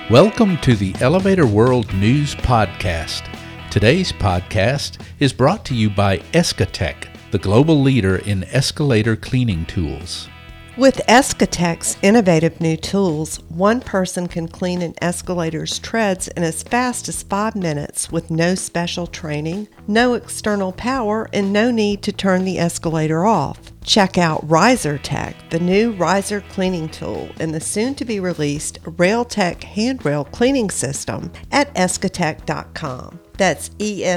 Welcome to the Elevator World News Podcast. Today's podcast is brought to you by Escatec, the global leader in escalator cleaning tools. With Escatec's innovative new tools, one person can clean an escalator's treads in as fast as 5 minutes with no special training, no external power, and no need to turn the escalator off. Check out RiserTech, the new riser cleaning tool, and the soon-to-be-released RailTech handrail cleaning system at escatec.com. That's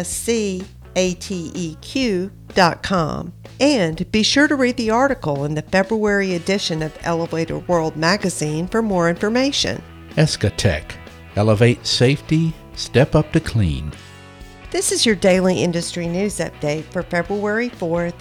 ESCATEQ.com. And be sure to read the article in the February edition of Elevator World magazine for more information. Escatec. Elevate safety, step up to clean. This is your daily industry news update for February 4th,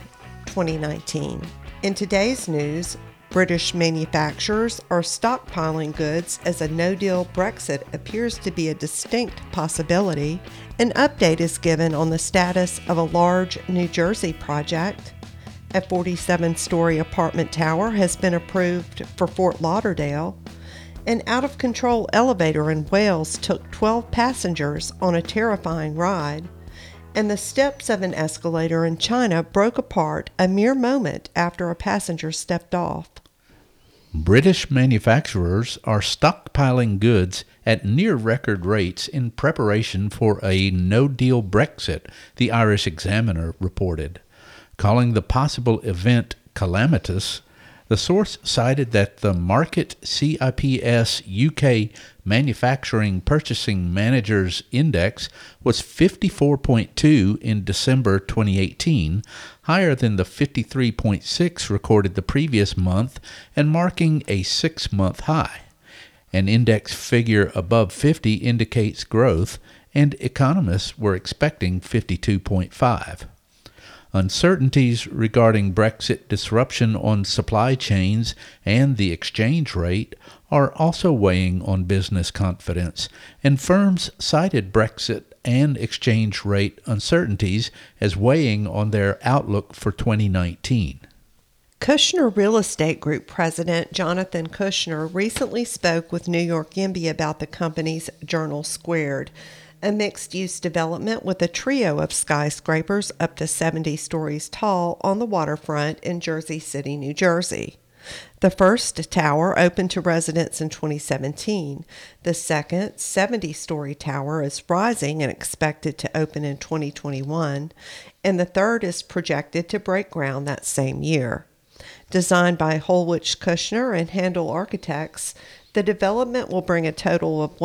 2019. In today's news, British manufacturers are stockpiling goods as a no-deal Brexit appears to be a distinct possibility. An update is given on the status of a large New Jersey project. A 47-story apartment tower has been approved for Fort Lauderdale. An out-of-control elevator in Wales took 12 passengers on a terrifying ride. And the steps of an escalator in China broke apart a mere moment after a passenger stepped off. British manufacturers are stockpiling goods at near-record rates in preparation for a no-deal Brexit, the Irish Examiner reported. Calling the possible event calamitous, the source cited that the Market CIPS UK Manufacturing Purchasing Managers Index was 54.2 in December 2018, higher than the 53.6 recorded the previous month and marking a 6-month high. An index figure above 50 indicates growth, and economists were expecting 52.5. Uncertainties regarding Brexit disruption on supply chains and the exchange rate are also weighing on business confidence, and firms cited Brexit and exchange rate uncertainties as weighing on their outlook for 2019. Kushner Real Estate Group President Jonathan Kushner recently spoke with New York YIMBY about the company's Journal Squared, a mixed-use development with a trio of skyscrapers up to 70 stories tall on the waterfront in Jersey City, New Jersey. The first tower opened to residents in 2017. The second, 70-story tower is rising and expected to open in 2021, and the third is projected to break ground that same year. Designed by Holwich Kushner and Handel Architects, the development will bring a total of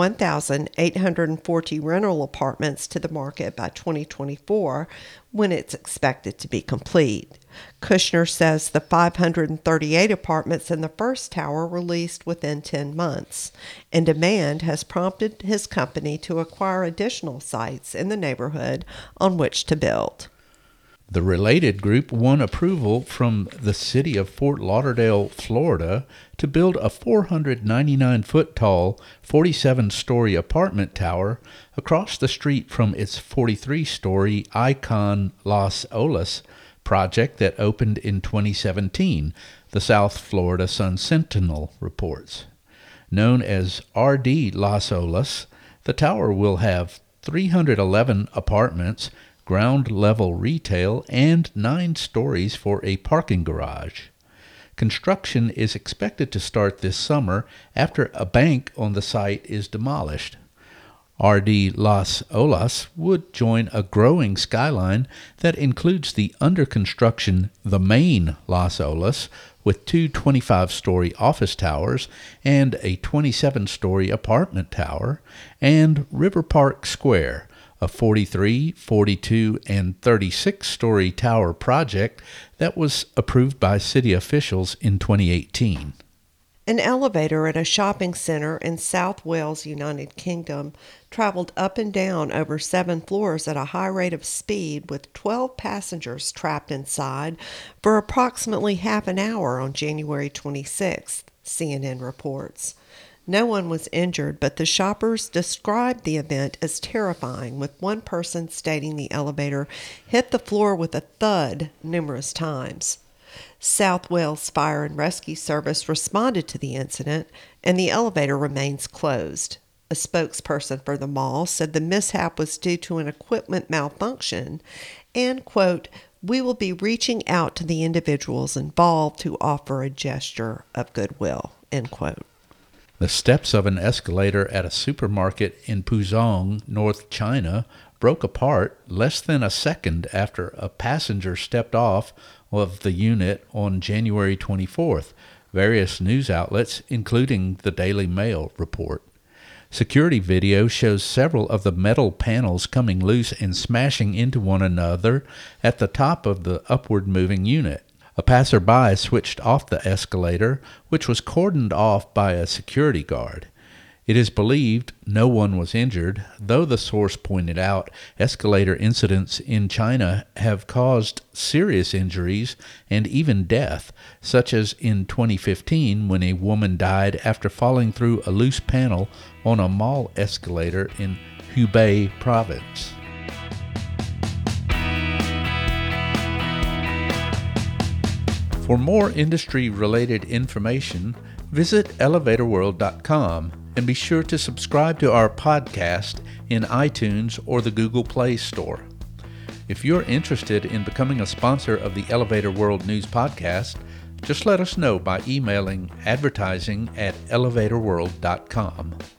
1,840 rental apartments to the market by 2024, when it's expected to be complete. Kushner says the 538 apartments in the first tower were leased within 10 months, and demand has prompted his company to acquire additional sites in the neighborhood on which to build. The Related Group won approval from the city of Fort Lauderdale, Florida, to build a 499-foot-tall, 47-story apartment tower across the street from its 43-story Icon Las Olas project that opened in 2017, the South Florida Sun-Sentinel reports. Known as RD Las Olas, the tower will have 311 apartments, ground-level retail, and 9 stories for a parking garage. Construction is expected to start this summer after a bank on the site is demolished. RD Las Olas would join a growing skyline that includes the under-construction The Main Las Olas, with 2 25-story office towers and a 27-story apartment tower, and River Park Square, a 43, 42, and 36-story tower project that was approved by city officials in 2018. An elevator at a shopping center in South Wales, United Kingdom, traveled up and down over 7 floors at a high rate of speed with 12 passengers trapped inside for approximately half an hour on January 26th, CNN reports. No one was injured, but the shoppers described the event as terrifying, with one person stating the elevator hit the floor with a thud numerous times. South Wales Fire and Rescue Service responded to the incident, and the elevator remains closed. A spokesperson for the mall said the mishap was due to an equipment malfunction and, quote, "We will be reaching out to the individuals involved to offer a gesture of goodwill," end quote. The steps of an escalator at a supermarket in Puzong, North China, broke apart less than a second after a passenger stepped off of the unit on January 24th, various news outlets, including the Daily Mail, report. Security video shows several of the metal panels coming loose and smashing into one another at the top of the upward-moving unit. A passerby switched off the escalator, which was cordoned off by a security guard. It is believed no one was injured, though the source pointed out escalator incidents in China have caused serious injuries and even death, such as in 2015 when a woman died after falling through a loose panel on a mall escalator in Hubei province. For more industry-related information, visit elevatorworld.com and be sure to subscribe to our podcast in iTunes or the Google Play Store. If you're interested in becoming a sponsor of the Elevator World News Podcast, just let us know by emailing advertising@elevatorworld.com.